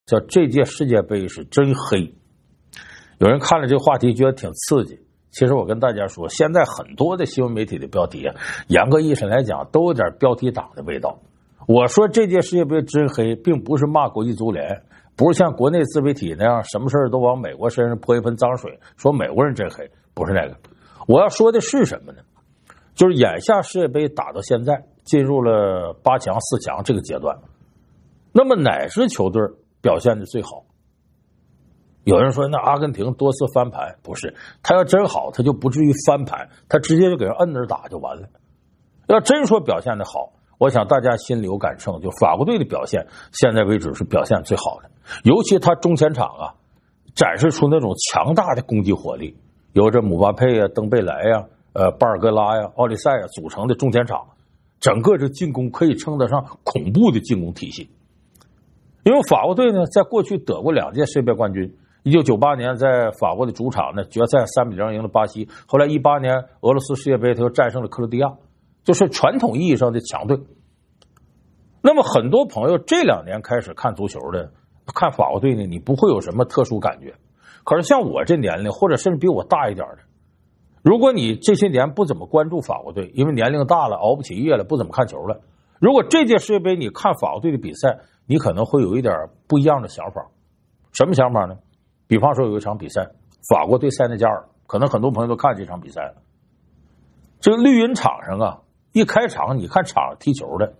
叫这届世界杯是真黑。有人看了这个话题觉得挺刺激，其实我跟大家说，现在很多的新闻媒体的标题啊，严格意义上来讲都有点标题党的味道。我说这届世界杯真黑，并不是骂国际足联，不是像国内自媒体那样什么事都往美国身上泼一盆脏水，说美国人真黑，不是那个。我要说的是什么呢？就是眼下世界杯打到现在进入了8强4强这个阶段，那么哪支球队表现的最好？有人说那阿根廷多次翻盘，不是，他要真好他就不至于翻盘，他直接就给人摁那儿打就完了。要真说表现的好，我想大家心里有杆秤，就法国队的表现现在为止是表现最好的，尤其他中前场啊展示出那种强大的攻击火力，由着姆巴佩啊、登贝莱呀、巴尔戈拉呀、奥利塞呀组成的中前场，整个这进攻可以称得上恐怖的进攻体系。因为法国队呢在过去得过2届世界杯冠军，1998年在法国的主场呢决赛3-0赢了巴西，后来18年俄罗斯世界杯他又战胜了克罗地亚，就是传统意义上的强队。那么很多朋友这2年开始看足球的，看法国队呢，你不会有什么特殊感觉。可是像我这年龄，或者甚至比我大一点的，如果你这些年不怎么关注法国队，因为年龄大了熬不起夜了，不怎么看球了，如果这届世界杯你看法国队的比赛，你可能会有一点不一样的想法。什么想法呢？比方说有一场比赛，法国对塞内加尔，可能很多朋友都看这场比赛了。这个绿茵场上啊，一开场你看场上踢球的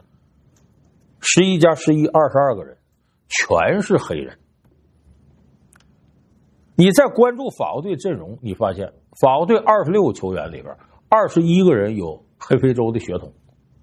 11+11 22个人，全是黑人。你再关注法国队阵容，你发现法国队26个球员里边21个人有黑非洲的血统，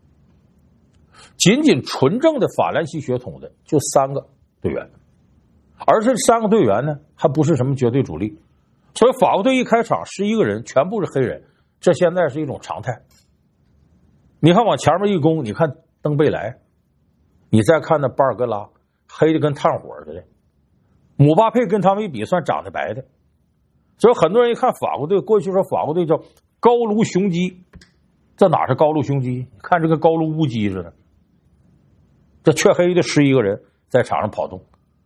仅仅纯正的法兰西血统的就3个队员，而这3个队员呢还不是什么绝对主力，所以法国队一开场11个人全部是黑人，这现在是一种常态。你看往前面一攻，你看登贝莱，你再看那巴尔戈拉，黑的跟炭火似的，姆巴佩跟他们一比算长得白的。所以很多人一看法国队，过去说法国队叫高卢雄鸡，这哪是高卢雄鸡？你看这个高卢乌鸡似的，这黢黑的11个人在场上跑动。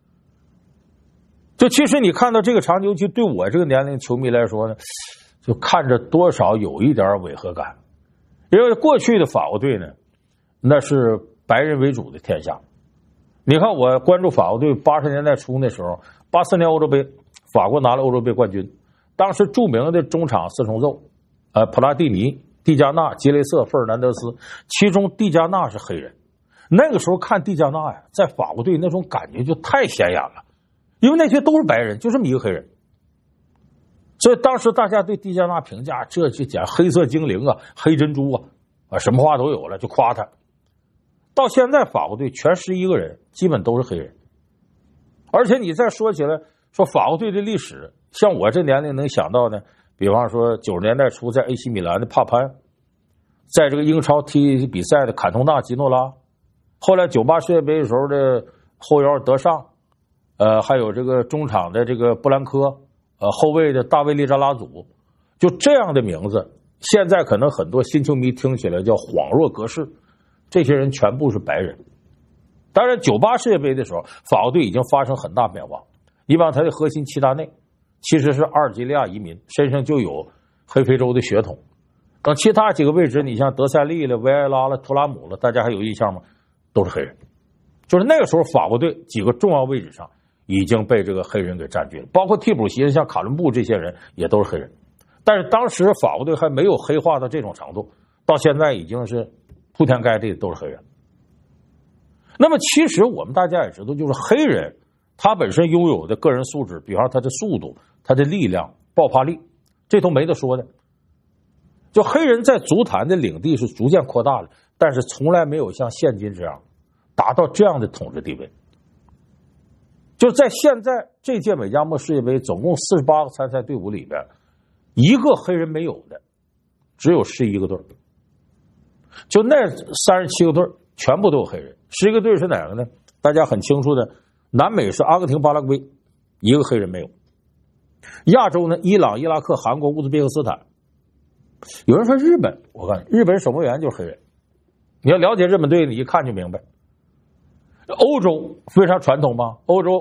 就其实你看到这个场景，尤其对我这个年龄球迷来说呢，就看着多少有一点违和感。因为过去的法国队呢，那是白人为主的天下。你看我关注法国队80年代初那时候，84年欧洲杯，法国拿了欧洲杯冠军，当时著名的中场四重奏，普拉蒂尼、蒂加纳、吉雷瑟、费尔南德斯，其中蒂加纳是黑人。那个时候看蒂加纳呀，在法国队那种感觉就太显眼了，因为那些都是白人，就这么一个黑人。所以当时大家对蒂加纳评价，这就讲黑色精灵啊，黑珍珠啊，什么话都有了，就夸他。到现在法国队全11个人基本都是黑人。而且你再说起来，说法国队的历史，像我这年龄能想到的，比方说90年代初在 AC 米兰的帕潘，在这个英超踢比赛的坎通纳、吉诺拉，后来98世界杯的时候的后腰德尚，还有这个中场的这个布兰科，后卫的大卫利扎拉祖，就这样的名字，现在可能很多新球迷听起来叫恍若隔世。这些人全部是白人。当然98世界杯的时候，法国队已经发生很大变化。你把他的核心齐达内其实是阿尔及利亚移民，身上就有黑非洲的血统。等其他几个位置，你像德塞利了、维埃拉了、图拉姆了，大家还有印象吗？都是黑人。就是那个时候法国队几个重要位置上已经被这个黑人给占据了，包括替补席像卡伦布这些人也都是黑人。但是当时法国队还没有黑化到这种程度，到现在已经是铺天盖地都是黑人。那么其实我们大家也知道，就是黑人他本身拥有的个人素质，比方他的速度、他的力量、爆发力，这都没得说的。就黑人在足坛的领地是逐渐扩大了，但是从来没有像现今这样达到这样的统治地位。就在现在这届美加墨世界杯总共48个参赛队伍里边，一个黑人没有的只有11个队，就那37个队全部都有黑人。11个队是哪个呢？大家很清楚的，南美是阿根廷、巴拉圭，一个黑人没有。亚洲呢，伊朗、伊拉克、韩国、乌兹别克斯坦。有人说日本，我告诉你，日本守门员就是黑人。你要了解日本队，你一看就明白。欧洲非常传统嘛，欧洲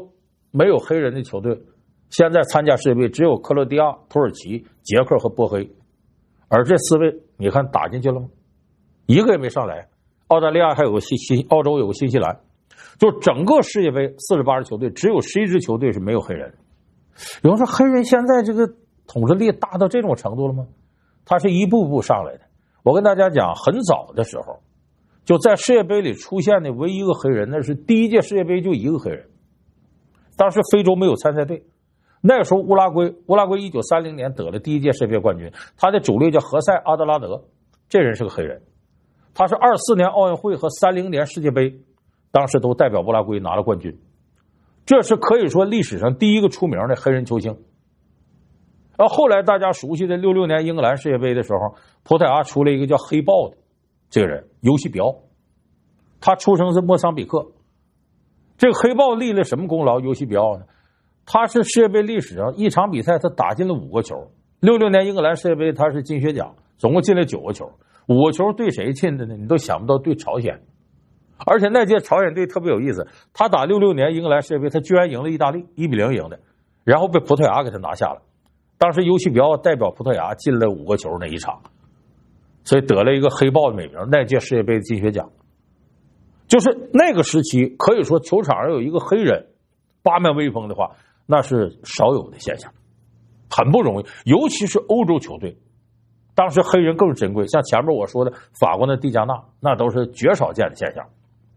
没有黑人的球队，现在参加世界杯只有克罗地亚、土耳其、捷克和波黑，而这4位你看打进去了吗？一个也没上来。澳大利亚还有个澳洲有个新西兰，就整个世界杯48支球队只有11支球队是没有黑人。有人说黑人现在这个统治力大到这种程度了吗？他是一步步上来的。我跟大家讲，很早的时候就在世界杯里出现的唯一一个黑人，那是第1届世界杯就一个黑人，当时非洲没有参赛队，那个时候乌拉圭1930年得了第1届世界杯冠军，他的主力叫何塞·阿德拉德，这人是个黑人，他是24年奥运会和30年世界杯当时都代表乌拉圭拿了冠军，这是可以说历史上第一个出名的黑人球星。然后后来大家熟悉的66年英格兰世界杯的时候，葡萄牙出了一个叫黑豹的这个人尤西比奥，他出生是莫桑比克。这个黑豹立了什么功劳？尤西比奥呢？他是世界杯历史上一场比赛他打进了5个球。66年英格兰世界杯他是金靴奖，总共进了9个球，5个球对谁进的呢？你都想不到，对朝鲜。而且那届朝鲜队特别有意思，他打66年英格兰世界杯他居然赢了意大利1-0赢的，然后被葡萄牙给他拿下了。当时尤西比奥代表葡萄牙进了5个球那一场，所以得了一个黑豹的美名，那届世界杯的金靴奖。就是那个时期可以说球场上有一个黑人八面威风的话，那是少有的现象，很不容易，尤其是欧洲球队当时黑人更珍贵，像前面我说的法国的蒂加纳，那都是绝少见的现象。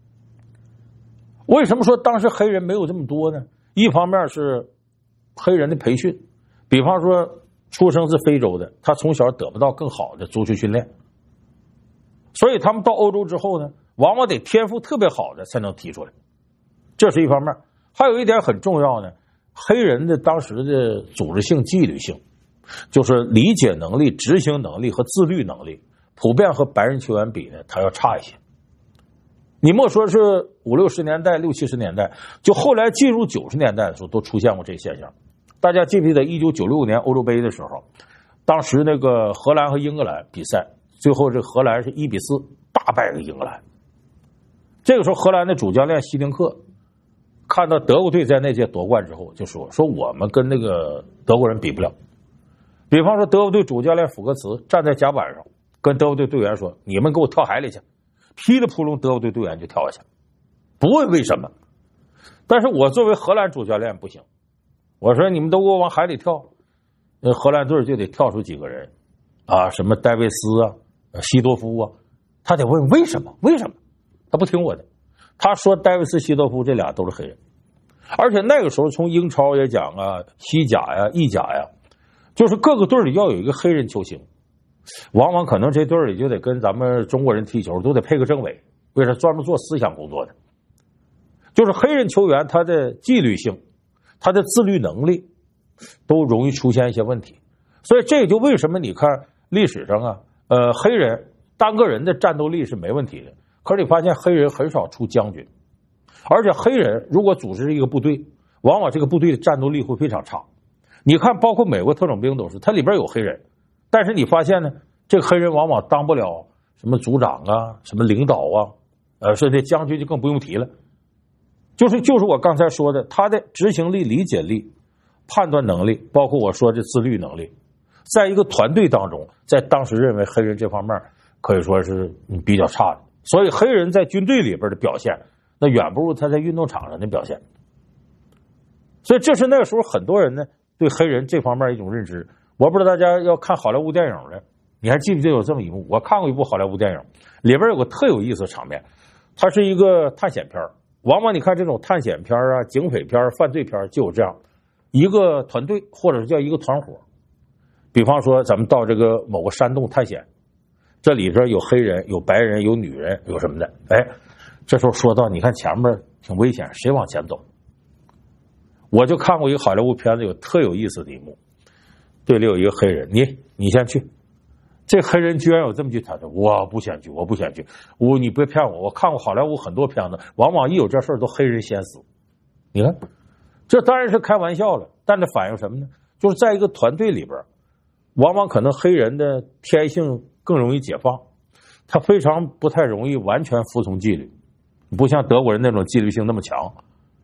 为什么说当时黑人没有这么多呢？一方面是黑人的培训，比方说出生自非洲的，他从小得不到更好的足球训练，所以他们到欧洲之后呢，往往得天赋特别好的才能踢出来，这是一方面。还有一点很重要呢，黑人的当时的组织性、纪律性，就是理解能力、执行能力和自律能力，普遍和白人球员比呢，他要差一些。你莫说是50、60年代、60、70年代，就后来进入90年代的时候，都出现过这现象。大家记不记得1996年欧洲杯的时候，当时那个荷兰和英格兰比赛，最后这荷兰是1-4大败给英格兰。这个时候，荷兰的主教练希丁克看到德国队在那届夺冠之后，就说我们跟那个德国人比不了。比方说，德国队主教练福格茨站在甲板上，跟德国队队员说：“你们给我跳海里去。”噼里扑隆，德国队队员就跳下去，不问为什么。但是我作为荷兰主教练不行，我说你们都给我往海里跳，荷兰队就得跳出几个人啊，什么戴维斯啊、西多夫啊，他得问为什么？为什么？他不听我的。他说戴维斯、西多夫这俩都是黑人，而且那个时候从英超也讲啊，西甲呀、意甲呀，就是各个队里要有一个黑人球星。往往可能这队里就得跟咱们中国人踢球都得配个政委，为啥？专门做思想工作的。就是黑人球员他的纪律性、他的自律能力都容易出现一些问题，所以这也就为什么你看历史上啊，黑人单个人的战斗力是没问题的，可是你发现黑人很少出将军，而且黑人如果组织一个部队，往往这个部队的战斗力会非常差。你看包括美国特种兵都是，它里边有黑人，但是你发现呢，这个黑人往往当不了什么组长啊，什么领导啊，甚至将军就更不用提了。就是我刚才说的，他的执行力、理解力、判断能力，包括我说的自律能力，在一个团队当中，在当时认为黑人这方面可以说是比较差的，所以黑人在军队里边的表现，那远不如他在运动场上的表现。所以这是那个时候很多人呢对黑人这方面一种认知。我不知道大家要看好莱坞电影的，你还记不记得有这么一幕？我看过一部好莱坞电影，里边有个特有意思的场面，它是一个探险片。往往你看这种探险片啊、警匪片、犯罪片就有这样一个团队，或者是叫一个团伙。比方说咱们到这个某个山洞探险，这里边有黑人、有白人、有女人、有什么的，这时候说到你看前面挺危险，谁往前走？我就看过一个好莱坞片子，有特有意思的一幕，队里有一个黑人，你先去。这黑人居然有这么句台词：“我不想去，我不想去。”你别骗我，我看过好莱坞很多片子，往往一有这事儿都黑人先死。你看，这当然是开玩笑了，但这反映什么呢？就是在一个团队里边，往往可能黑人的天性更容易解放，他非常不太容易完全服从纪律，不像德国人那种纪律性那么强。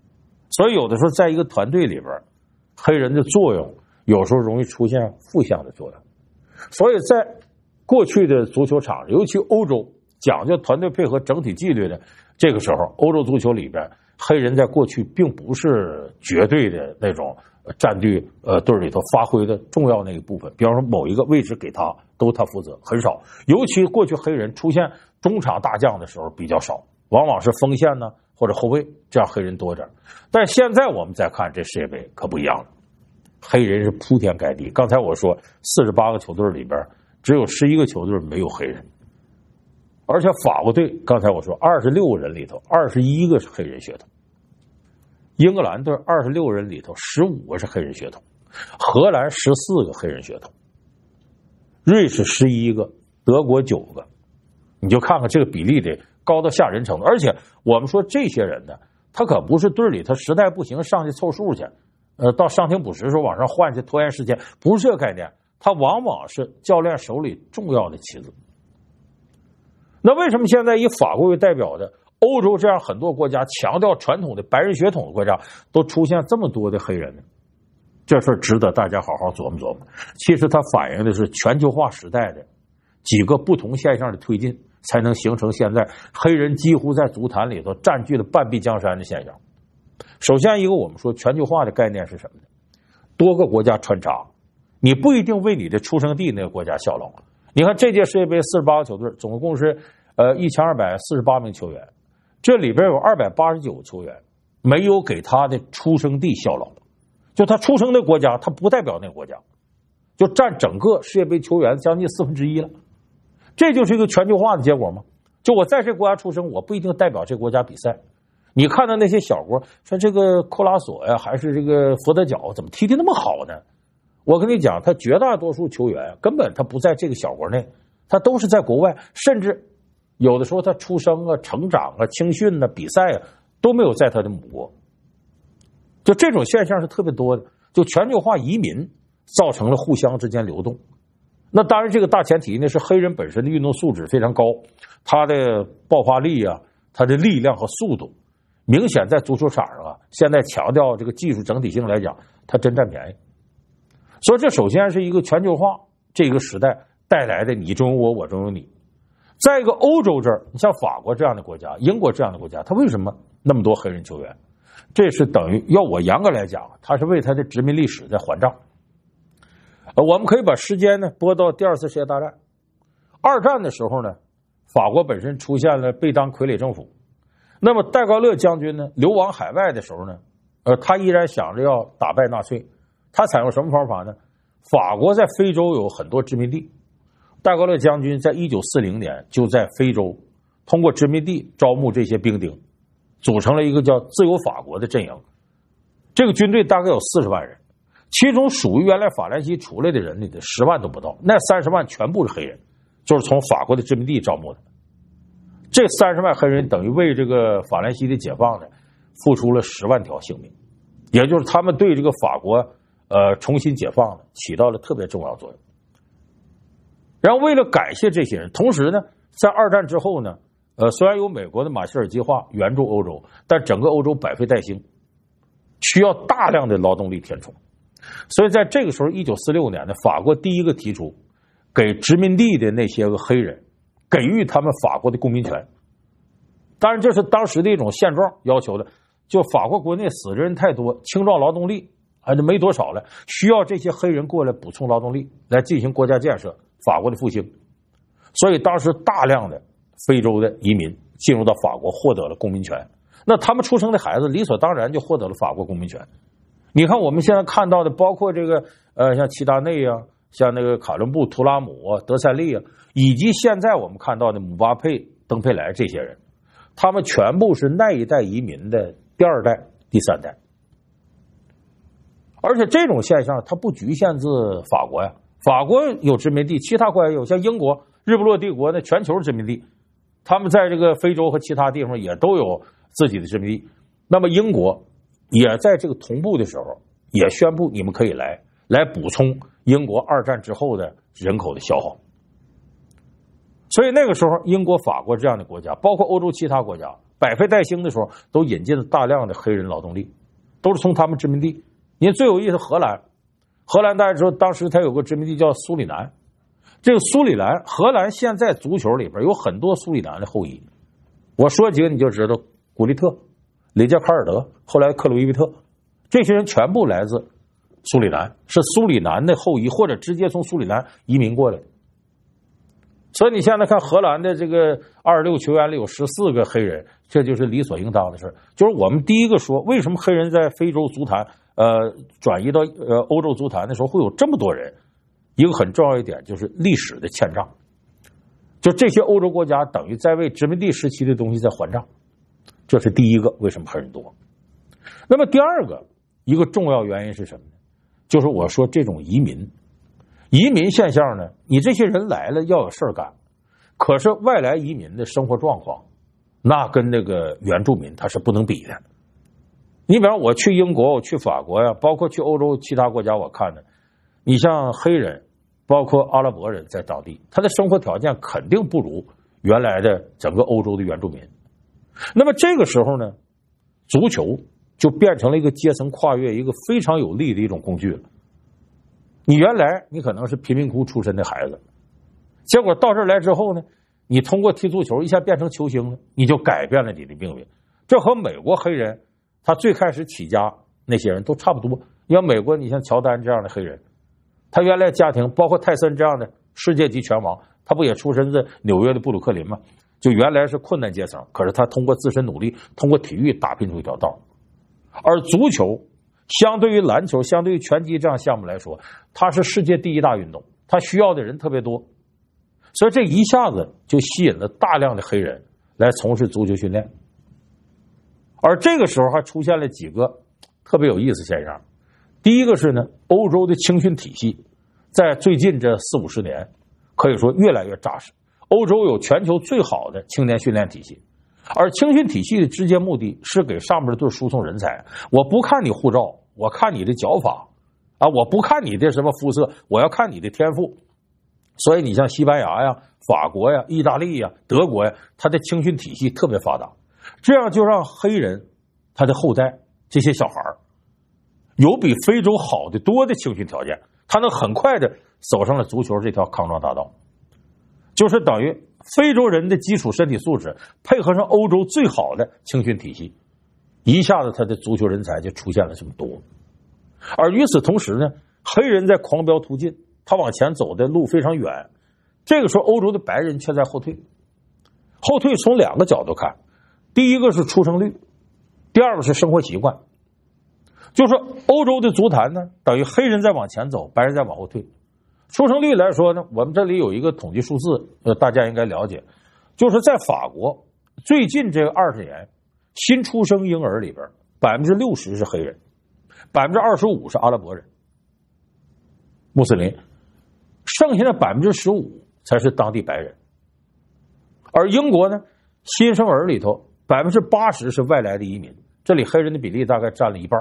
所以有的时候在一个团队里边，黑人的作用有时候容易出现负向的作用。所以在过去的足球场，尤其欧洲讲究团队配合、整体纪律的这个时候，欧洲足球里边，黑人在过去并不是绝对的那种战队队里头发挥的重要那一部分。比方说某一个位置给他，都他负责，很少。尤其过去黑人出现中场大将的时候比较少，往往是锋线呢或者后卫，这样黑人多点。但现在我们再看这世界杯可不一样了，黑人是铺天盖地。刚才我说48个球队里边只有11个球队没有黑人，而且法国队刚才我说26个人里头21个是黑人血统，英格兰队26个人里头15个是黑人血统，荷兰14个黑人血统，瑞士11个，德国9个。你就看看这个比例得高到吓人程度。而且我们说这些人呢，他可不是队里他实在不行上去凑数去，到上庭补时时候往上换去拖延时间，不是这个概念。他往往是教练手里重要的棋子。那为什么现在以法国为代表的欧洲这样很多国家强调传统的白人血统的国家都出现这么多的黑人呢？这事值得大家好好琢磨琢磨。其实它反映的是全球化时代的几个不同现象的推进，才能形成现在黑人几乎在足坛里头占据了半壁江山的现象。首先一个，我们说全球化的概念是什么呢？多个国家穿插，你不一定为你的出生地那个国家效劳。你看这届世界杯48个球队，总共是1248名球员，这里边有289个球员没有给他的出生地效劳，就他出生的国家他不代表那个国家，就占整个世界杯球员将近1/4了。这就是一个全球化的结果吗？就我在这国家出生，我不一定代表这国家比赛。你看到那些小国，说这个库拉索呀，还是这个佛得角，怎么踢得那么好呢？我跟你讲，他绝大多数球员根本他不在这个小国内，他都是在国外，甚至有的时候他出生啊、成长啊、青训啊、比赛啊都没有在他的母国。就这种现象是特别多的，就全球化移民造成了互相之间流动。那当然这个大前提呢是黑人本身的运动素质非常高，他的爆发力啊，他的力量和速度明显在足球场上啊，现在强调这个技术整体性来讲，他真占便宜。所以这首先是一个全球化这个时代带来的你中有我，我中有你。再一个，欧洲这儿，你像法国这样的国家、英国这样的国家，他为什么那么多黑人球员？这是等于要我严格来讲，他是为他的殖民历史在还账。我们可以把时间呢拨到第2次世界大战。2战的时候呢，法国本身出现了贝当傀儡政府，那么戴高乐将军呢流亡海外的时候呢，他依然想着要打败纳粹。他采用什么方法呢？法国在非洲有很多殖民地，戴高乐将军在1940年就在非洲通过殖民地招募这些兵丁，组成了一个叫自由法国的阵营。这个军队大概有40万人，其中属于原来法兰西出来的人里的10万都不到，那30万全部是黑人，就是从法国的殖民地招募的。这30万黑人等于为这个法兰西的解放呢付出了10万条性命，也就是他们对这个法国重新解放呢起到了特别重要作用。然后为了感谢这些人，同时呢在2战之后呢虽然有美国的马歇尔计划援助欧洲，但整个欧洲百废待兴，需要大量的劳动力填充。所以在这个时候1946年呢，法国第一个提出给殖民地的那些个黑人给予他们法国的公民权。当然这是当时的一种现状要求的，就法国国内死的人太多，青壮劳动力还是没多少了，需要这些黑人过来补充劳动力来进行国家建设，法国的复兴。所以当时大量的非洲的移民进入到法国，获得了公民权。那他们出生的孩子理所当然就获得了法国公民权。你看我们现在看到的，包括这个像齐达内啊，像那个卡伦布、图拉姆啊、德塞利啊，以及现在我们看到的姆巴佩、登佩莱这些人，他们全部是那一代移民的第2代、第3代。而且这种现象它不局限自法国呀，法国有殖民地，其他国家也有，像英国、日不落帝国的全球殖民地，他们在这个非洲和其他地方也都有自己的殖民地。那么英国也在这个同步的时候也宣布你们可以来补充英国2战之后的人口的消耗。所以那个时候英国、法国这样的国家，包括欧洲其他国家百废待兴的时候，都引进了大量的黑人劳动力。 都是从他们殖民地。您最有意思，荷兰大家知道，当时它有个殖民地叫苏里南。这个苏里南，荷兰现在足球里边有很多苏里南的后裔。我说几个你就知道，古利特、里杰卡尔德，后来克鲁伊维特，这些人全部来自苏里南，是苏里南的后裔，或者直接从苏里南移民过来的。所以你现在看荷兰的这个26球员里有14个黑人，这就是理所应当的事。就是我们第一个说，为什么黑人在非洲足坛转移到欧洲足坛的时候会有这么多人？一个很重要一点就是历史的欠账，就这些欧洲国家等于在为殖民地时期的东西在还账，这是第一个为什么黑人多。那么第二个一个重要原因是什么呢？就是我说这种移民现象呢，你这些人来了要有事儿干，可是外来移民的生活状况那跟那个原住民他是不能比的。你比方我去英国，我去法国呀，包括去欧洲其他国家，我看的你像黑人包括阿拉伯人在当地，他的生活条件肯定不如原来的整个欧洲的原住民。那么这个时候呢，足球就变成了一个阶层跨越一个非常有利的一种工具了。你原来你可能是贫民窟出身的孩子，结果到这儿来之后呢，你通过踢足球一下变成球星了，你就改变了你的命运。这和美国黑人他最开始起家那些人都差不多。你像美国，你像乔丹这样的黑人，他原来家庭包括泰森这样的世界级拳王，他不也出身自纽约的布鲁克林吗？就原来是困难阶层，可是他通过自身努力，通过体育打拼出一条道。而足球相对于篮球，相对于拳击这样项目来说，它是世界第一大运动，它需要的人特别多，所以这一下子就吸引了大量的黑人来从事足球训练。而这个时候还出现了几个特别有意思现象。第一个是呢，欧洲的青训体系在最近这40-50年可以说越来越扎实，欧洲有全球最好的青年训练体系，而青训体系的直接目的是给上面的队输送人才。我不看你护照，我看你的脚法啊，我不看你的什么肤色，我要看你的天赋。所以你像西班牙呀、法国呀、意大利呀、德国呀，它的青训体系特别发达，这样就让黑人他的后代这些小孩有比非洲好的多的青训条件，他能很快的走上了足球这条康庄大道。就是等于非洲人的基础身体素质配合上欧洲最好的青训体系，一下子他的足球人才就出现了这么多。而与此同时呢，黑人在狂飙突进，他往前走的路非常远，这个时候欧洲的白人却在后退。后退从两个角度看，第一个是出生率，第二个是生活习惯。就是说欧洲的足坛呢，等于黑人在往前走，白人在往后退。出生率来说呢，我们这里有一个统计数字，大家应该了解，就是在法国最近这个20年，新出生婴儿里边60%是黑人，25%是阿拉伯人、穆斯林，剩下的15%才是当地白人。而英国呢，新生儿里头80%是外来的移民，这里黑人的比例大概占了一半。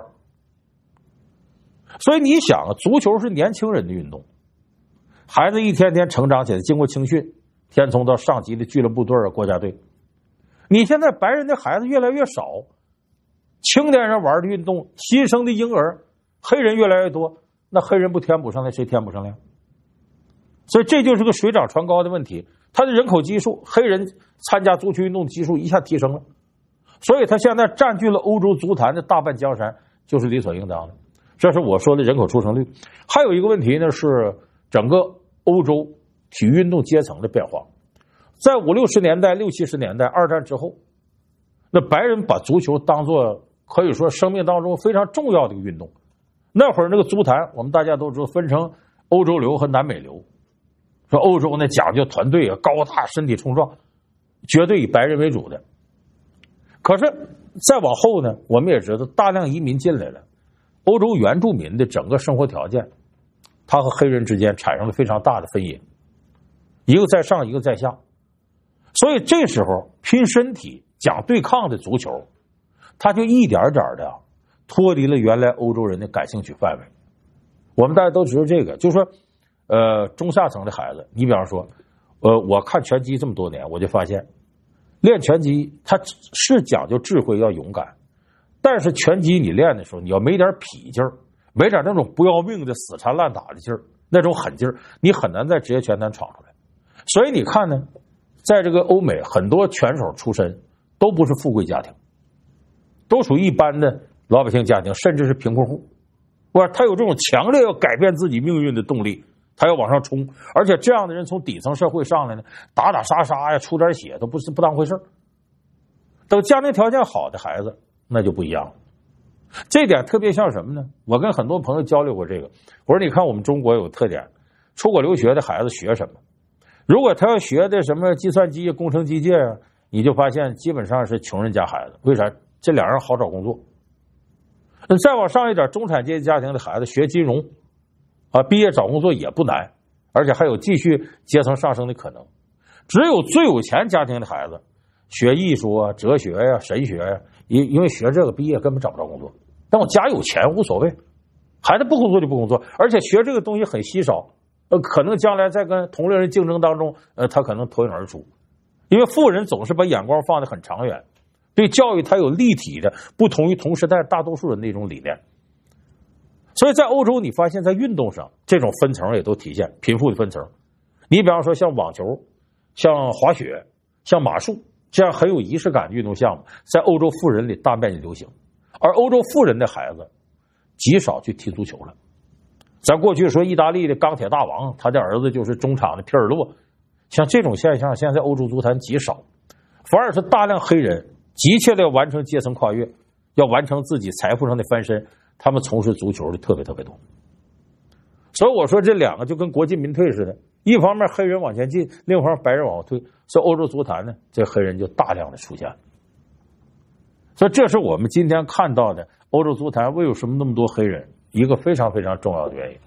所以你想啊，足球是年轻人的运动，孩子一天天成长起来，经过青训，填充到上级的俱乐部队啊、国家队。你现在白人的孩子越来越少，青年人玩的运动，新生的婴儿，黑人越来越多，那黑人不填补上来，谁填补上来？所以这就是个水涨船高的问题。他的人口基数，黑人参加足球运动基数一下提升了，所以他现在占据了欧洲足坛的大半江山，就是理所应当的。这是我说的人口出生率。还有一个问题呢，是整个欧洲体育运动阶层的变化。在50、60年代、60、70年代，二战之后，那白人把足球当作可以说生命当中非常重要的一个运动。那会儿那个足坛，我们大家都知道分成欧洲流和南美流。说欧洲呢讲究团队啊，高大身体冲撞，绝对以白人为主的。可是再往后呢，我们也知道大量移民进来了，欧洲原住民的整个生活条件，他和黑人之间产生了非常大的分野，一个在上，一个在下。所以这时候拼身体、讲对抗的足球，他就一点点的脱离了原来欧洲人的感兴趣范围。我们大家都知道这个，就是说中下层的孩子，你比方说我看拳击这么多年，我就发现练拳击它是讲究智慧，要勇敢， 但是拳击你练的时候，你要没点痞劲儿，没点那种不要命的死缠烂打的劲儿，那种狠劲儿，你很难在职业拳坛闯出来。所以你看呢，在这个欧美，很多拳手出身都不是富贵家庭，都属于一般的老百姓家庭，甚至是贫困户。他有这种强烈要改变自己命运的动力，他要往上冲，而且这样的人从底层社会上来呢，打打杀杀呀，出点血都不当回事。等家庭条件好的孩子，那就不一样了。这点特别像什么呢？我跟很多朋友交流过这个，我说你看我们中国有特点，出国留学的孩子学什么？如果他要学的什么计算机、工程机械啊，你就发现基本上是穷人家孩子。为啥？这两人好找工作。再往上一点，中产阶级家庭的孩子学金融啊，毕业找工作也不难，而且还有继续阶层上升的可能。只有最有钱家庭的孩子学艺术啊、哲学呀、神学呀，因为学这个毕业根本找不着工作。但我家有钱无所谓，孩子不工作就不工作，而且学这个东西很稀少，可能将来在跟同龄人竞争当中，他可能脱颖而出。因为富人总是把眼光放得很长远，对教育他有立体的不同于同时代大多数人的那种理念。所以在欧洲你发现在运动上这种分层也都体现，贫富的分层。你比方说像网球、像滑雪、像马术这样很有仪式感的运动项目，在欧洲富人里大面积流行，而欧洲富人的孩子极少去踢足球了。咱过去说意大利的钢铁大王，他的儿子就是中场的皮尔洛，像这种现象现在欧洲足坛极少，反而是大量黑人急切的要完成阶层跨越，要完成自己财富上的翻身，他们从事足球的特别多。所以我说这两个就跟国进民退似的，一方面黑人往前进，另一方面白人往后退。所以欧洲足坛呢，这黑人就大量的出现。所以这是我们今天看到的欧洲足坛为什么那么多黑人一个非常非常重要的原因。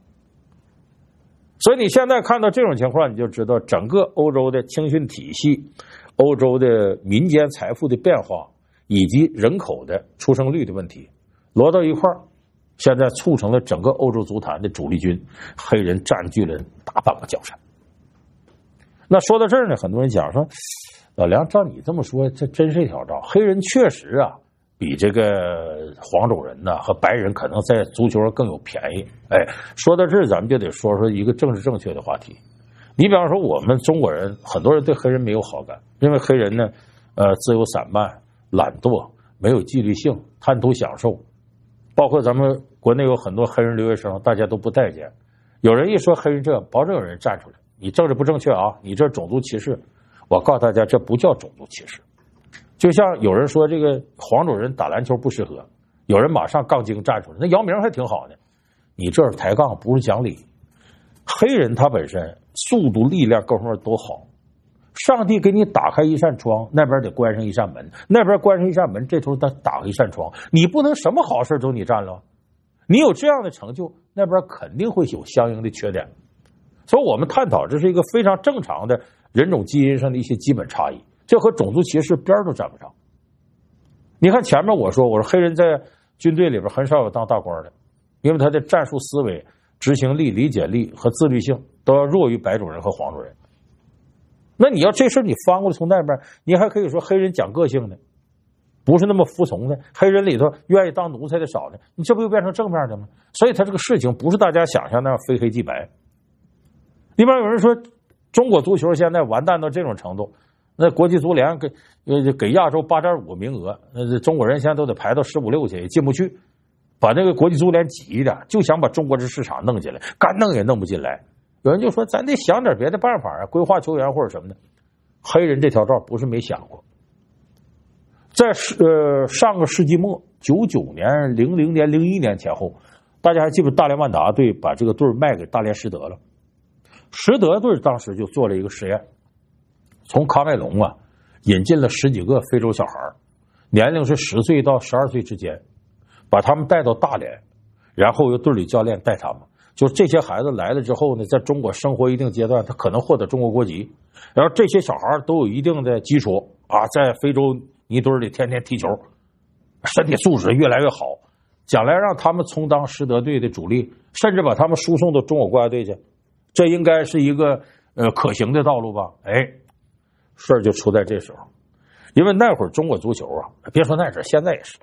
所以你现在看到这种情况，你就知道整个欧洲的青训体系、欧洲的民间财富的变化以及人口的出生率的问题摞到一块儿，现在促成了整个欧洲足坛的主力军黑人占据了大半个江山。那说到这儿呢，很多人讲说，老梁照你这么说，这真是一条道。黑人确实啊，比这个黄种人呢和白人可能在足球上更有便宜。说到这儿，咱们就得说说一个政治正确的话题。你比方说，我们中国人很多人对黑人没有好感，因为黑人呢，自由散漫、懒惰、没有纪律性、贪图享受，包括咱们国内有很多黑人留学生，大家都不待见。有人一说黑人这，保证有人站出来，你政治不正确啊，你这种族歧视。我告诉大家，这不叫种族歧视。就像有人说这个黄种人打篮球不适合，有人马上杠精站出来，那姚明还挺好的。你这是抬杠，不是讲理。黑人他本身速度、力量各方面都好，上帝给你打开一扇窗，那边得关上一扇门，那边关上一扇门，这头他打开一扇窗，你不能什么好事都你占了。你有这样的成就，那边肯定会有相应的缺点。所以我们探讨这是一个非常正常的人种基因上的一些基本差异，这和种族歧视边都沾不上。你看前面我说黑人在军队里边很少有当大官的，因为他的战术思维、执行力、理解力和自律性都要弱于白种人和黄种人。那你要这事你翻过来从那边，你还可以说黑人讲个性的，不是那么服从的，黑人里头愿意当奴才的少的，你这不就变成正面的吗？所以他这个事情不是大家想象那样非黑即白。一般有人说中国足球现在完蛋到这种程度，那国际足联给亚洲 8.5 名额，那中国人现在都得排到15、16去，也进不去，把那个国际足联挤一点，就想把中国这市场弄进来，干弄也弄不进来。有人就说咱得想点别的办法啊，规划球员或者什么的。黑人这条道不是没想过。在上个世纪末99年、00年、01年前后，大家还记不大连万达队把这个队卖给大连实德了。实德队当时就做了一个实验，从喀麦隆啊引进了10几个非洲小孩，年龄是10岁到12岁之间，把他们带到大连，然后由队里教练带他们。就这些孩子来了之后呢，在中国生活一定阶段，他可能获得中国国籍。然后这些小孩都有一定的基础啊，在非洲泥堆里天天踢球，身体素质越来越好，将来让他们充当实德队的主力，甚至把他们输送到中国国家队去。这应该是一个可行的道路吧？事儿就出在这时候，因为那会儿中国足球啊，别说那时候，现在也是，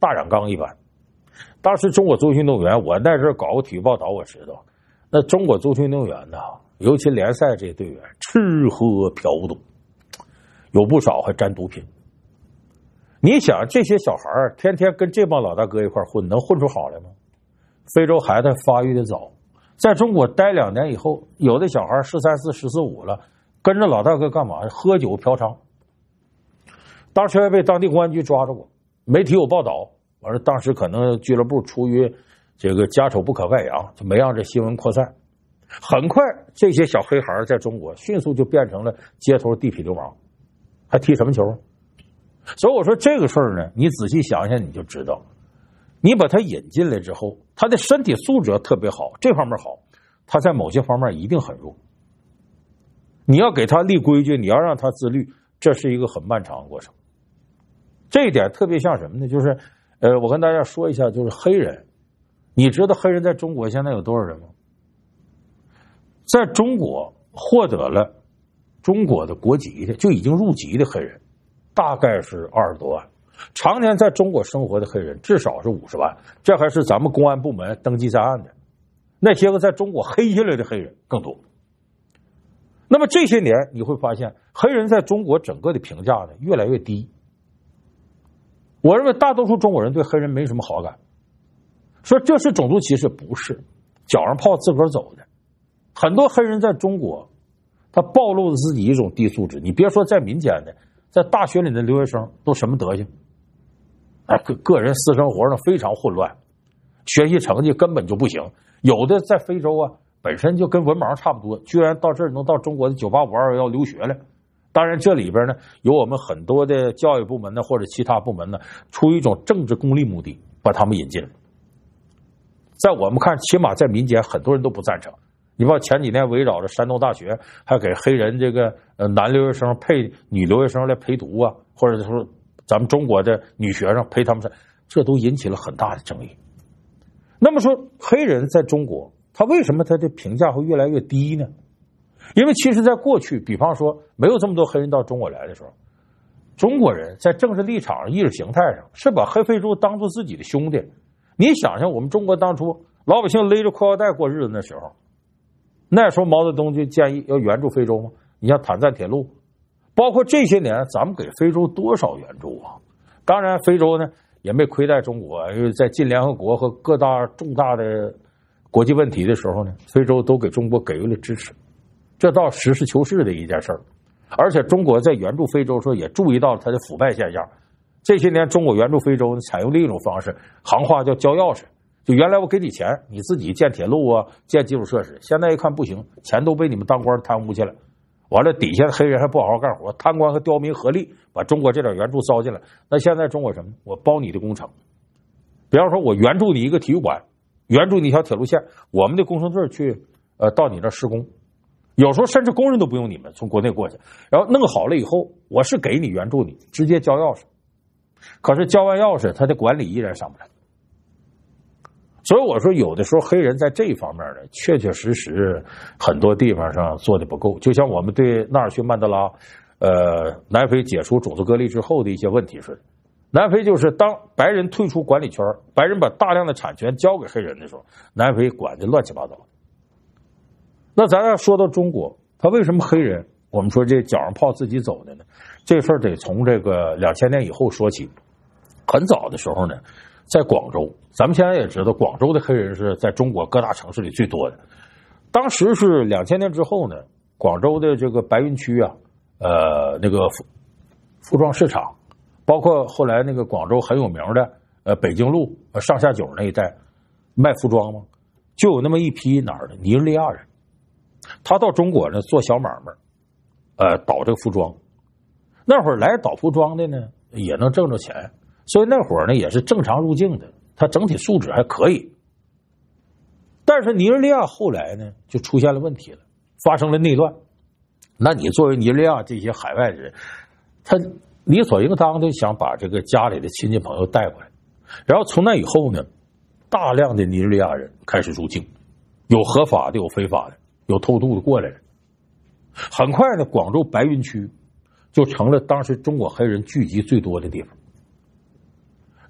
大染缸一般。当时中国足球运动员，我那阵搞过体育报道，我知道，那中国足球运动员呢，尤其联赛这些队员，吃喝嫖赌，有不少还沾毒品。你想这些小孩天天跟这帮老大哥一块混，能混出好来吗？非洲孩子发育的早，在中国待2年以后，有的小孩13、14、14、15了，跟着老大哥干嘛？喝酒嫖娼。当时还被当地公安局抓着过，媒体有报道。完了，当时可能俱乐部出于这个家丑不可外扬，就没让这新闻扩散。很快，这些小黑孩在中国迅速就变成了街头地痞流氓，还踢什么球？所以我说这个事儿呢，你仔细想想你就知道，你把他引进来之后，他的身体素质特别好，这方面好，他在某些方面一定很弱。你要给他立规矩，你要让他自律，这是一个很漫长的过程。这一点特别像什么呢？就是我跟大家说一下，就是黑人，你知道黑人在中国现在有多少人吗？在中国获得了中国的国籍的，就已经入籍的黑人，大概是20多万。常年在中国生活的黑人至少是50万，这还是咱们公安部门登记在案的。那些个在中国黑下来的黑人更多。那么这些年你会发现，黑人在中国整个的评价呢越来越低。我认为大多数中国人对黑人没什么好感，说这是种族歧视，不是，脚上泡自个儿走的。很多黑人在中国，他暴露了自己一种低素质。你别说在民间的，在大学里的留学生都什么德行？个人私生活上非常混乱，学习成绩根本就不行。有的在非洲啊，本身就跟文盲差不多，居然到这儿能到中国的985要留学了。当然这里边呢有我们很多的教育部门呢或者其他部门呢出于一种政治功利目的把他们引进。在我们看起码在民间很多人都不赞成。你包括前几年围绕着山东大学还给黑人这个男留学生配女留学生来陪读啊，或者说咱们中国的女学生陪他们，这都引起了很大的争议。那么说黑人在中国他为什么他的评价会越来越低呢？因为其实在过去，比方说没有这么多黑人到中国来的时候，中国人在政治立场、意识形态上是把黑非洲当作自己的兄弟。你想想我们中国当初老百姓勒着裤腰带过日子那时候，那时候毛泽东就建议要援助非洲吗？你像坦赞铁路，包括这些年咱们给非洲多少援助啊？当然非洲呢也没亏待中国，因为在进联合国和各大重大的国际问题的时候呢，非洲都给中国给予了支持，这倒实事求是的一件事儿。而且中国在援助非洲时候也注意到了它的腐败现象。这些年中国援助非洲采用另一种方式，行话叫交钥匙，就原来我给你钱，你自己建铁路啊，建基础设施，现在一看不行，钱都被你们当官贪污去了。完了底下的黑人还不好好干活，贪官和刁民合力把中国这点援助糟进来。那现在中国什么？我包你的工程，比方说我援助你一个体育馆，援助你一条铁路线，我们的工程队去到你这施工，有时候甚至工人都不用你们从国内过去，然后弄好了以后，我是给你援助你，直接交钥匙。可是交完钥匙，他的管理依然上不来。所以我说有的时候黑人在这一方面呢，确确实实很多地方上做的不够。就像我们对纳尔逊曼德拉南非解除种族隔离之后的一些问题似的。南非就是当白人退出管理圈，白人把大量的产权交给黑人的时候，南非管得乱七八糟。那咱要说到中国，他为什么黑人我们说这脚上泡自己走的呢？这事儿得从这个2000年以后说起。很早的时候呢，在广州，咱们现在也知道广州的黑人是在中国各大城市里最多的。当时是2000年之后呢，广州的这个白云区啊，那个服装市场，包括后来那个广州很有名的北京路上下九那一带卖服装嘛，就有那么一批哪儿的尼日利亚人，他到中国呢做小买卖，倒这个服装。那会儿来倒服装的呢也能挣着钱，所以那会儿呢也是正常入境的，他整体素质还可以。但是尼日利亚后来呢就出现了问题了，发生了内乱。那你作为尼日利亚这些海外的人，他理所应当的想把这个家里的亲戚朋友带过来。然后从那以后呢，大量的尼日利亚人开始入境，有合法的有非法的，有偷渡的过来人。很快呢，广州白云区就成了当时中国黑人聚集最多的地方。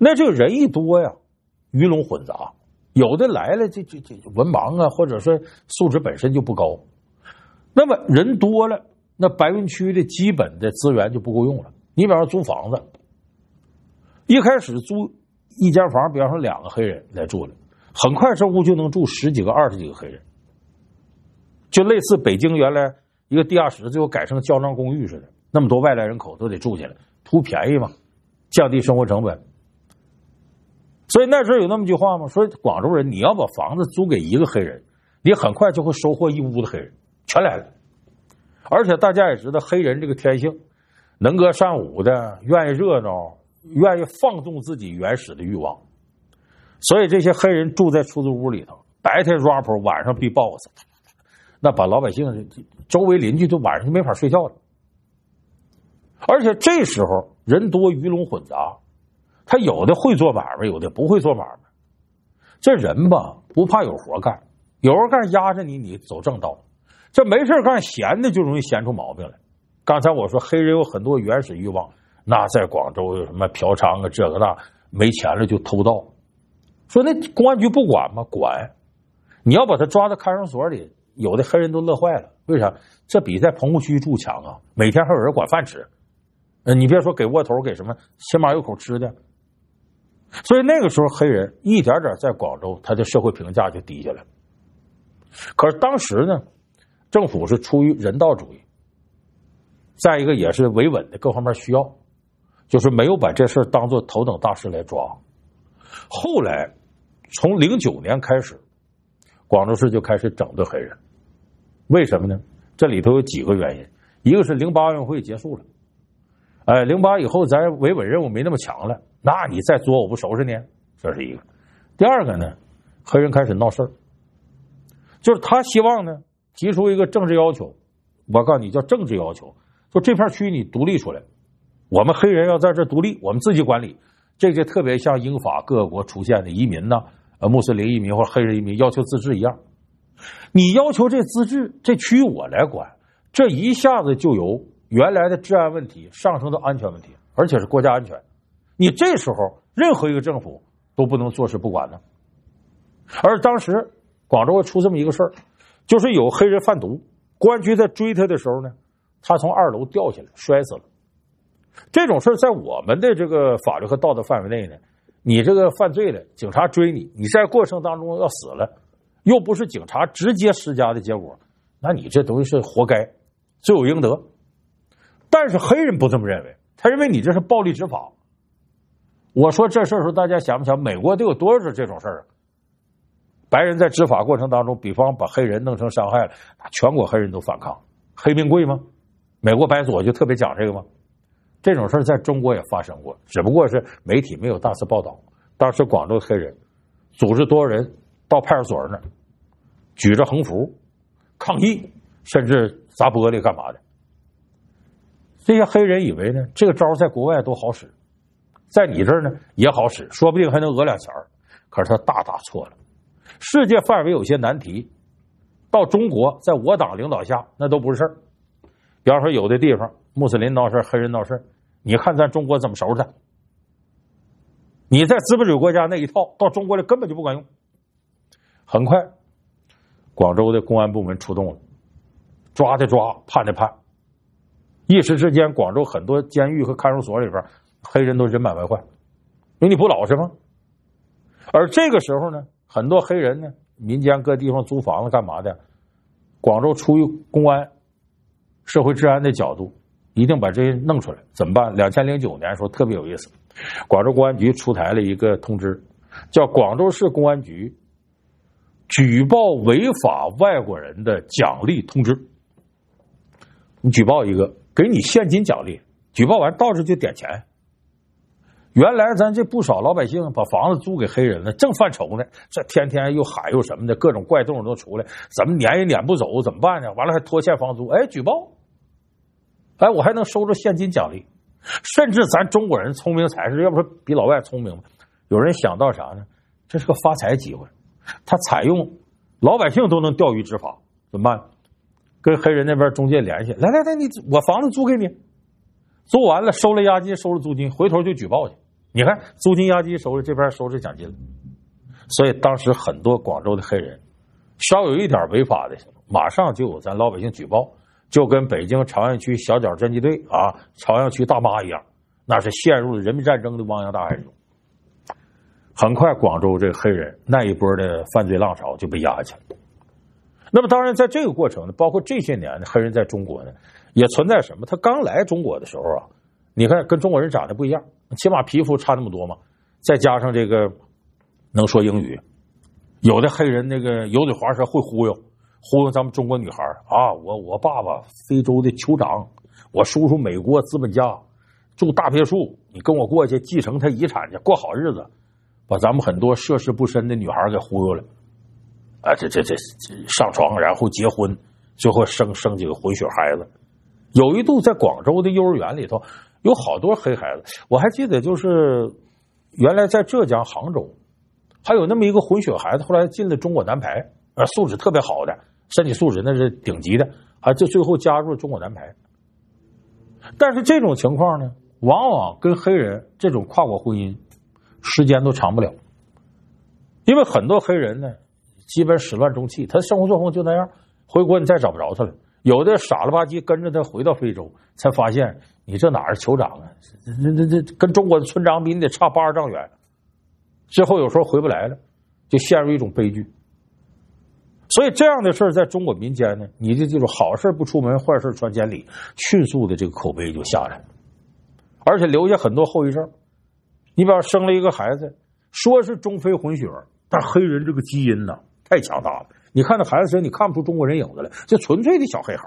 那这个人一多呀，鱼龙混杂，有的来了这文盲啊，或者说素质本身就不高。那么人多了，那白云区的基本的资源就不够用了。你比方说租房子，一开始租一间房，比方说2个黑人来住了，很快这屋就能住10几个、20几个黑人，就类似北京原来一个地下室最后改成胶囊公寓似的，那么多外来人口都得住进来，图便宜嘛，降低生活成本。所以那时候有那么句话嘛，说广州人你要把房子租给一个黑人，你很快就会收获一屋的黑人，全来了。而且大家也知道黑人这个天性，能歌善舞的，愿意热闹，愿意放纵自己原始的欲望。所以这些黑人住在出租屋里头，白天 rapper， 晚上 B-box， 那把老百姓周围邻居都晚上就没法睡觉了。而且这时候人多鱼龙混杂，他有的会做买卖，有的不会做买卖。这人吧不怕有活干，有活干压着你，你走正道。这没事干闲的就容易闲出毛病来。刚才我说黑人有很多原始欲望，那在广州有什么嫖娼啊，这个那，没钱了就偷盗。说那公安局不管吗？管。你要把他抓到看守所里，有的黑人都乐坏了。为啥？这比在棚户区住强啊！每天还有人管饭吃。你别说给窝头，给什么，起码有口吃的。所以那个时候黑人一点点在广州他的社会评价就低下来。可是当时呢，政府是出于人道主义，再一个也是维稳的各方面需要，就是没有把这事当作头等大事来抓。后来从09年开始，广州市就开始整顿黑人。为什么呢？这里头有几个原因。一个是08奥运会结束了，08以后咱维稳任务没那么强了，那你再作我不收拾你，这是一个。第二个呢，黑人开始闹事儿，就是他希望呢提出一个政治要求，我告诉你叫政治要求，说这片区你独立出来，我们黑人要在这独立，我们自己管理。这就特别像英法各个国出现的移民呢，穆斯林移民或者黑人移民要求自治一样。你要求这自治，这区域我来管，这一下子就由原来的治安问题上升到安全问题，而且是国家安全。你这时候任何一个政府都不能坐视不管呢。而当时广州出这么一个事儿，就是有黑人贩毒，公安局在追他的时候呢，他从2楼掉下来摔死了。这种事在我们的这个法律和道德范围内呢，你这个犯罪了，警察追你，你在过程当中要死了，又不是警察直接施加的结果，那你这东西是活该，罪有应得。但是黑人不这么认为，他认为你这是暴力执法。我说这事儿的时候，大家想不想美国都有多少这种事儿啊？白人在执法过程当中，比方把黑人弄成伤害了，全国黑人都反抗，黑命贵吗？美国白左就特别讲这个吗？这种事儿在中国也发生过，只不过是媒体没有大肆报道。当时广州黑人组织多少人到派出所那儿，举着横幅抗议，甚至砸玻璃干嘛的。这些黑人以为呢，这个招在国外都好使，在你这儿呢也好使，说不定还能讹2钱。可是他大大错了。世界范围有些难题，到中国在我党领导下那都不是事儿。比方说有的地方穆斯林闹事，黑人闹事，你看咱中国怎么收拾他？你在资本主义国家那一套到中国来根本就不管用。很快广州的公安部门出动了，抓的抓，判的判。一时之间广州很多监狱和看守所里边黑人都人满为患，因为你不老实吗？而这个时候呢，很多黑人呢，民间各地方租房子干嘛的，广州出于公安社会治安的角度，一定把这些弄出来。怎么办？2009年的时候特别有意思，广州公安局出台了一个通知，叫《广州市公安局举报违法外国人的奖励通知》。你举报一个，给你现金奖励，举报完到这就点钱。原来咱这不少老百姓把房子租给黑人了，正犯愁呢，这天天又喊又什么的，各种怪动物都出来，怎么撵也撵不走，怎么办呢？完了还拖欠房租，举报，我还能收着现金奖励。甚至咱中国人聪明才是，要不说比老外聪明，有人想到啥呢？这是个发财机会，他采用老百姓都能钓鱼执法，怎么办？跟黑人那边中介联系，来，你我房子租给你，租完了收了押金，收了租金，回头就举报去。 你看租金押金收了，这边收着奖金了。所以当时很多广州的黑人稍有一点违法的，马上就有咱老百姓举报，就跟北京朝阳区小脚侦缉队啊、朝阳区大妈一样，那是陷入了人民战争的汪洋大海中。很快广州这个黑人那一波的犯罪浪潮就被压下去了。那么当然在这个过程呢，包括这些年的黑人在中国呢也存在什么，他刚来中国的时候啊，你看跟中国人长得不一样，起码皮肤差那么多嘛，再加上这个能说英语，有的黑人那个油嘴滑舌会忽悠咱们中国女孩啊，我爸爸非洲的酋长，我叔叔美国资本家，住大别墅，你跟我过去继承他遗产去，过好日子，把咱们很多涉世不深的女孩给忽悠了啊！这上床，然后结婚，最后生几个混血孩子。有一度在广州的幼儿园里头有好多黑孩子，我还记得就是原来在浙江杭州还有那么一个混血孩子，后来进了中国男排，素质特别好的，身体素质那是顶级的啊，就最后加入了中国男排。但是这种情况呢，往往跟黑人这种跨国婚姻时间都长不了，因为很多黑人呢基本始乱终弃，他生活作风就那样，回国你再找不着他了。有的傻了吧唧跟着他回到非洲，才发现你这哪是酋长啊，这跟中国的村长比你得差80丈远，最后有时候回不来了，就陷入一种悲剧。所以这样的事儿在中国民间呢，你就记住，好事不出门，坏事传千里，迅速的这个口碑就下来了，而且留下很多后遗症。你比方生了一个孩子，说是中非混血，但黑人这个基因呢太强大了，你看那孩子身上你看不出中国人影子来，就纯粹的小黑孩。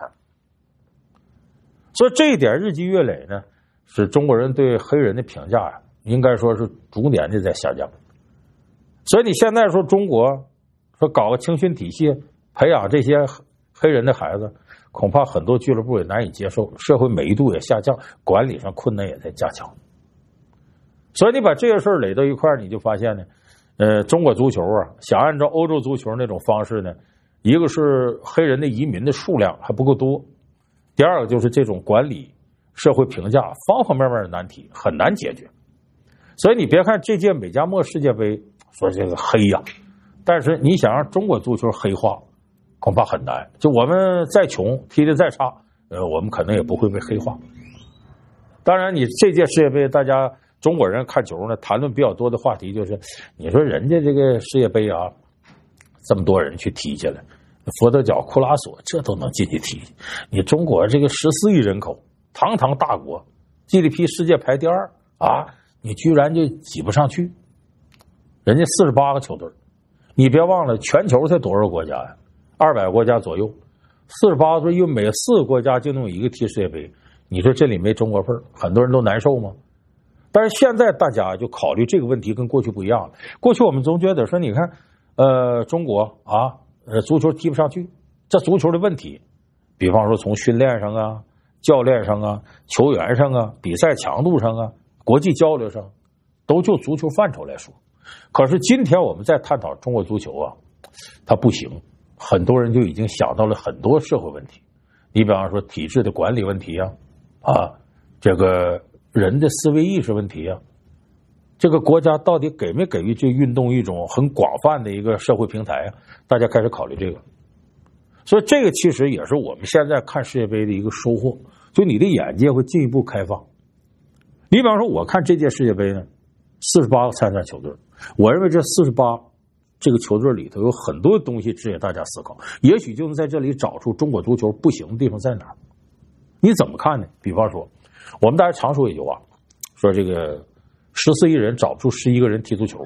所以这一点日积月累呢，使中国人对黑人的评价呀，应该说是逐年的在下降。所以你现在说中国说搞个青训体系培养这些黑人的孩子，恐怕很多俱乐部也难以接受，社会美誉度也下降，管理上困难也在加强。所以你把这些事儿垒到一块儿，你就发现呢，中国足球啊，想按照欧洲足球那种方式呢，一个是黑人的移民的数量还不够多，第二个就是这种管理、社会评价方方面面的难题很难解决。所以你别看这届美加墨世界杯说这个黑呀，但是你想让中国足球黑化，恐怕很难。就我们再穷，踢得再差，我们可能也不会被黑化。当然，你这届世界杯，大家中国人看球呢，谈论比较多的话题就是，你说人家这个世界杯啊，这么多人去踢去了，佛得角、库拉索这都能进去踢，你中国这个14亿人口，堂堂大国 ，GDP 世界排第2啊，你居然就挤不上去。人家48个球队，你别忘了全球才多少个国家呀？200个国家左右，48个队，因为每4个国家就弄一个踢世界杯，你说这里没中国份，很多人都难受吗？但是现在大家就考虑这个问题跟过去不一样了。过去我们总觉得说，你看，中国啊，足球踢不上去，这足球的问题，比方说从训练上啊、教练上啊、球员上啊、比赛强度上啊、国际交流上，都就足球范畴来说。可是今天我们在探讨中国足球啊，它不行，很多人就已经想到了很多社会问题。你比方说体制的管理问题啊，这个人的思维意识问题啊，这个国家到底给没给予这运动一种很广泛的一个社会平台啊？大家开始考虑这个。所以这个其实也是我们现在看世界杯的一个收获，就你的眼界会进一步开放。你比方说我看这届世界杯呢，48个参赛球队，我认为这48这个球队里头有很多东西值得大家思考，也许就能在这里找出中国足球不行的地方在哪儿。你怎么看呢？比方说我们大家常说一句话，说这个14亿人找不出11个人踢足球，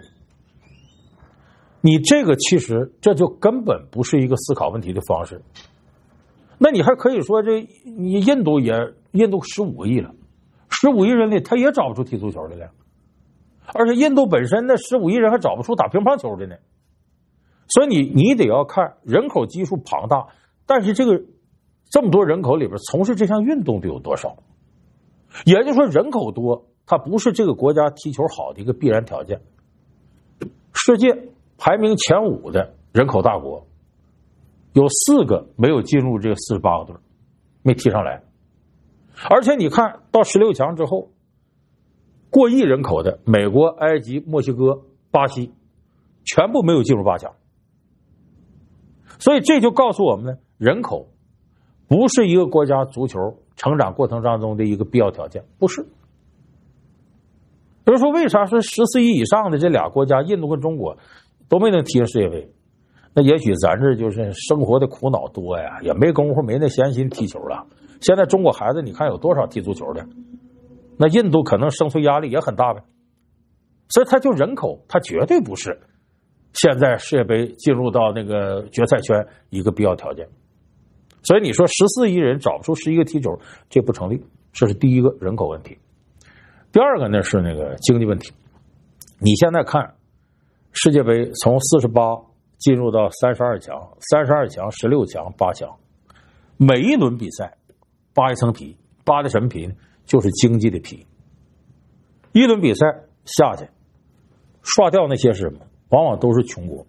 你这个其实这就根本不是一个思考问题的方式。那你还可以说你印度15个亿了，15亿人里他也找不出踢足球的了，而且印度本身那15亿人还找不出打乒乓球的呢。所以你得要看人口基数庞大，但是这么多人口里边从事这项运动的有多少？也就是说人口多它不是这个国家踢球好的一个必然条件。世界排名前5的人口大国有4个没有进入这个48个队，没踢上来。而且你看到16强之后， 过亿人口的美国、埃及、墨西哥、巴西，全部没有进入8强。所以这就告诉我们呢，人口不是一个国家足球成长过程当中的一个必要条件，不是。比如说，为啥说14亿以上的这俩国家，印度跟中国都没能踢上世界杯？那也许咱这就是生活的苦恼多呀，也没工夫没那闲心踢球了。现在中国孩子你看有多少踢足球的？那印度可能生存压力也很大呗。所以它就人口，它绝对不是现在世界杯进入到那个决赛圈一个必要条件。所以你说14亿人找不出11个踢球，这不成立。这是第一个人口问题。第二个呢是那个经济问题。你现在看世界杯从48进入到32强，32强、16强、8强，每一轮比赛扒一层皮，扒的什么皮呢？就是经济的皮。一轮比赛下去，刷掉那些是什么？往往都是穷国。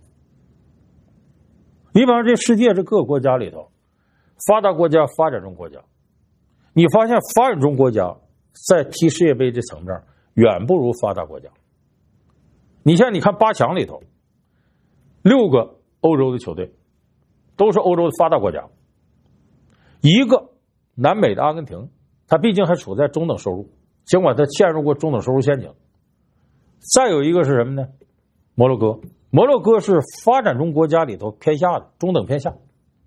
你比方说这世界这各个国家里头，发达国家、发展中国家，你发现发展中国家在踢世界杯这层面远不如发达国家。你像你看8强里头，6个欧洲的球队都是欧洲的发达国家，一个南美的阿根廷，它毕竟还处在中等收入，尽管它陷入过中等收入陷阱。再有一个是什么呢？摩洛哥。摩洛哥是发展中国家里头偏下的，中等偏下。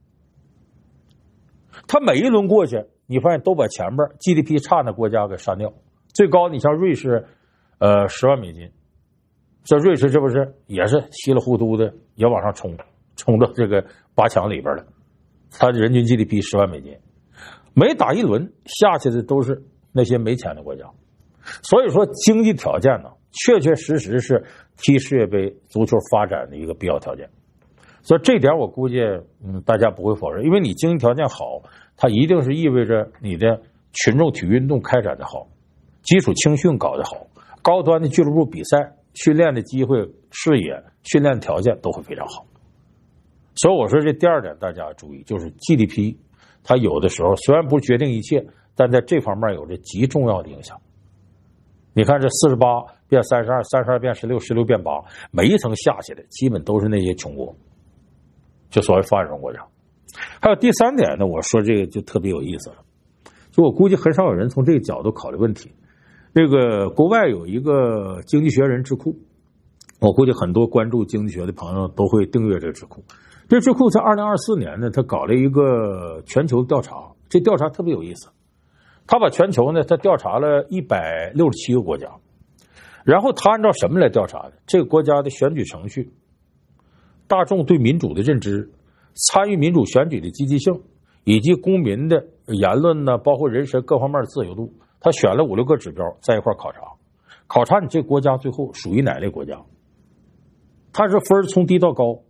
它每一轮过去，你发现都把前面 GDP 差的国家给删掉。最高你像瑞士，10万美金，这瑞士这不是也是稀里糊涂的也往上冲到这个8强里边了，它人均 GDP 10万美金，每打一轮下去的都是那些没钱的国家。所以说经济条件呢，确确实实是踢世界杯足球发展的一个必要条件。所以这点我估计大家不会否认，因为你经济条件好，它一定是意味着你的群众体育运动开展的好，基础青训搞得好，高端的俱乐部比赛训练的机会、视野、训练的条件都会非常好。所以我说这第二点大家注意，就是 GDP 它有的时候虽然不决定一切，但在这方面有着极重要的影响。你看这48变32， 32变16， 16变8，每一层下去的基本都是那些穷国，就所谓发展中国家。还有第三点呢，我说这个就特别有意思了，就我估计很少有人从这个角度考虑问题。这个国外有一个经济学人智库，我估计很多关注经济学的朋友都会订阅这个智库。这智库在2024年呢，他搞了一个全球调查，这调查特别有意思。他把全球呢，他调查了167个国家，然后他按照什么来调查的？这个国家的选举程序、大众对民主的认知、参与民主选举的积极性，以及公民的言论呢，包括人身各方面的自由度，他选了5、6个指标在一块考察，考察你这个国家最后属于哪类国家。他是分从低到高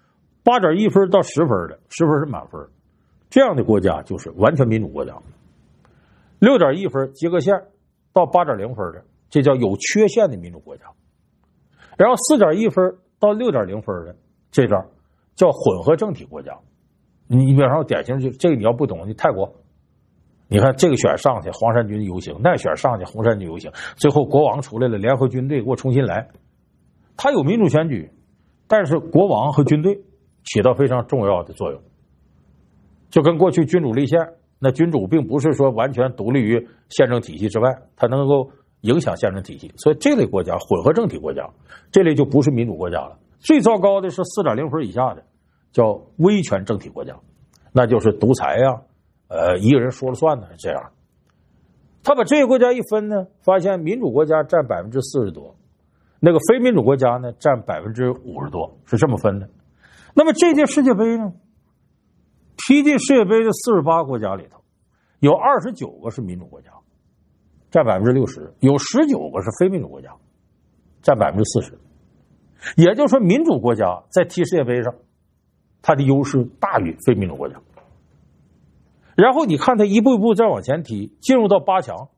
，8.1分到10分的，10分是满分，这样的国家就是完全民主国家。6.1分及格线到8.0分的，这叫有缺陷的民主国家。然后4.1分到6.0分的，这边叫混合政体国家。你比方说典型就这个你要不懂，你泰国，你看这个选上去黄衫军游行，那选上去红衫军游行，最后国王出来了，联合军队给我重新来。他有民主选举，但是国王和军队起到非常重要的作用，就跟过去君主立宪，那君主并不是说完全独立于宪政体系之外，他能够影响宪政体系。所以这类国家混合政体国家，这类就不是民主国家了。最糟糕的是4.0分以下的，叫威权政体国家，那就是独裁呀，一个人说了算的这样。他把这些国家一分呢，发现民主国家占40%多，那个非民主国家呢占50%多，是这么分的。那么这届世界杯呢，踢进世界杯的48国家里头，有29个是民主国家，占60%，有19个是非民主国家，占40%。也就是说，民主国家在踢世界杯上，它的优势大于非民主国家。然后你看他一步一步再往前踢，进入到8强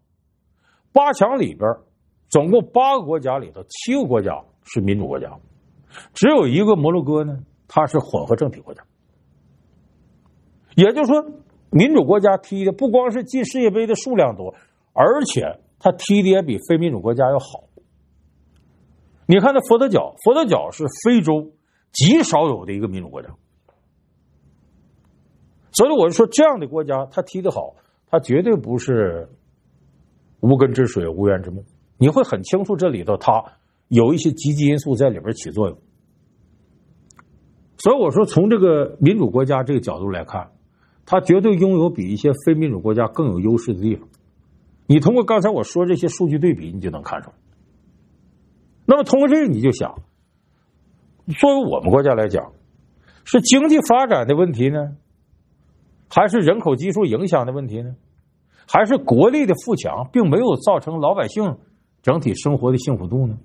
，8强里边总共8个国家里头7个国家是民主国家，只有一个摩洛哥呢，它是混合政体国家。也就是说，民主国家踢的不光是进世界杯的数量多，而且它踢的也比非民主国家要好。你看那佛得角，佛得角是非洲极少有的一个民主国家，所以我就说这样的国家，它踢得好，它绝对不是无根之水无源之木。你会很清楚这里头它有一些积极因素在里边起作用。所以我说从这个民主国家这个角度来看，它绝对拥有比一些非民主国家更有优势的地方。你通过刚才我说这些数据对比，你就能看出来。那么通过这个你就想，作为我们国家来讲，是经济发展的问题呢，还是人口基数影响的问题呢，还是国力的富强并没有造成老百姓整体生活的幸福度呢？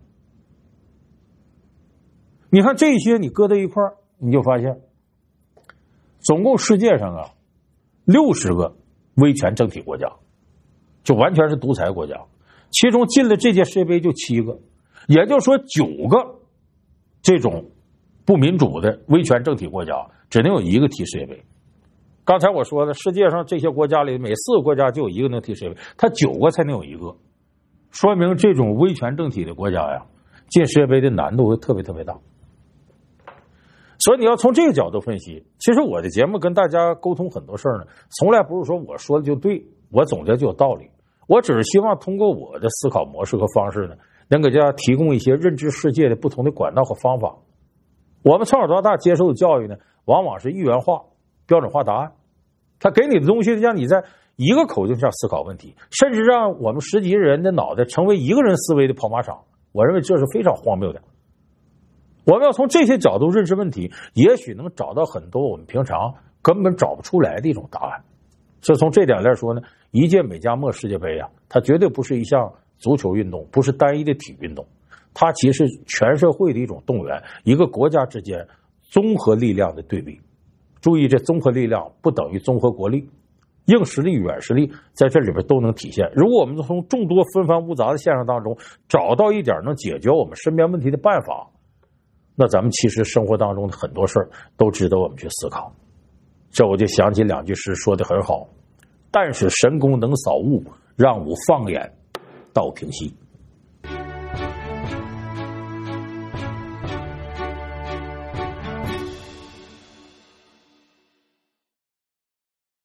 你看这些你搁在一块儿，你就发现总共世界上啊60个威权政体国家，就完全是独裁国家，其中进了这届世界杯就7个，也就是说9个这种不民主的威权政体国家只能有1个踢世界杯。刚才我说的世界上这些国家里每4个国家就有1个能踢世界杯，它9个才能有1个，说明这种威权政体的国家呀进世界杯的难度会特别特别大。所以你要从这个角度分析，其实我的节目跟大家沟通很多事儿呢，从来不是说我说的就对，我总结就有道理，我只是希望通过我的思考模式和方式呢，能给大家提供一些认知世界的不同的管道和方法。我们从小到大接受的教育呢，往往是一元化、标准化答案，他给你的东西让你在一个口径上思考问题，甚至让我们10几人的脑袋成为一个人思维的跑马场。我认为这是非常荒谬的。我们要从这些角度认识问题，也许能找到很多我们平常根本找不出来的一种答案。所以从这点来说呢，一届美加墨世界杯啊，它绝对不是一项足球运动，不是单一的体育运动，它其实是全社会的一种动员，一个国家之间综合力量的对比。注意，这综合力量不等于综合国力，硬实力、软实力在这里边都能体现。如果我们从众多纷繁复杂的现象当中找到一点能解决我们身边问题的办法，那咱们其实生活当中的很多事儿都值得我们去思考。这我就想起2句诗说得很好，但是神功能扫物，让吾放眼到平息。